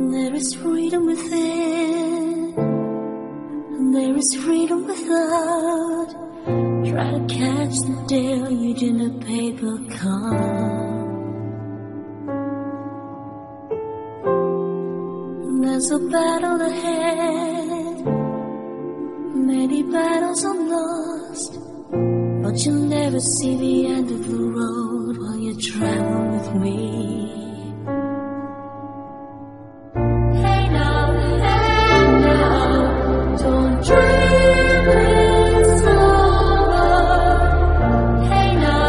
There is freedom within, and there is freedom without. Try to catch the deluge in a paper cup. There's a battle ahead, many battles are lost, but you'll never see the end of the road while you travel with me. Hey now, don't dream it's over. Hey now,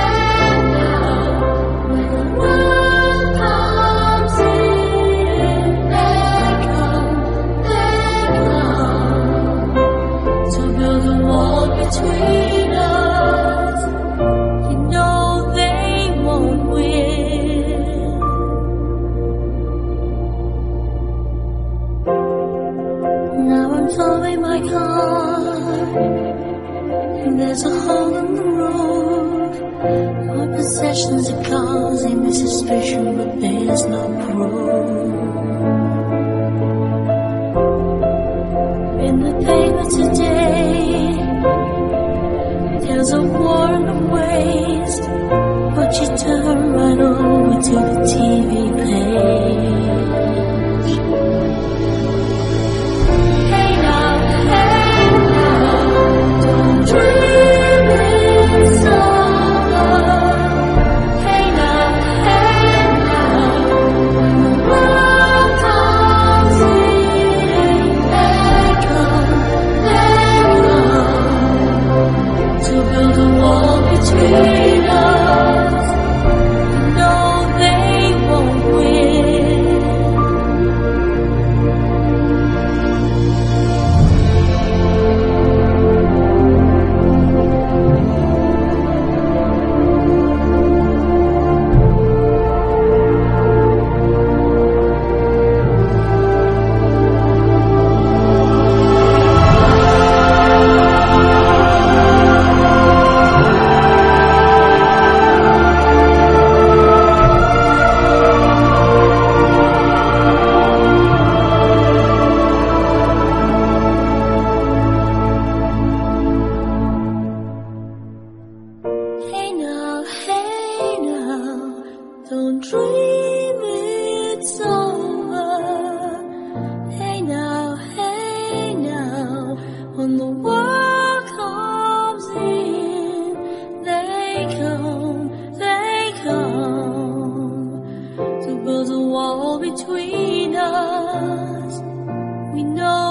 when the world comes in, they come to build a wall between us. You know they won't win. Now I'm following my car, and there's a hole in the roof. My possessions are causing me suspicion, but there's no proof. In the paper today, there's a war in the waste, but you turn right over to the TV page. Hey now, don't dream it's over. Hey now, when the world comes in, they come to build a wall between us. You know they won't win. Hey now, don't dream it's over. Hey now, when the world comes in, they come to build a wall between us. We know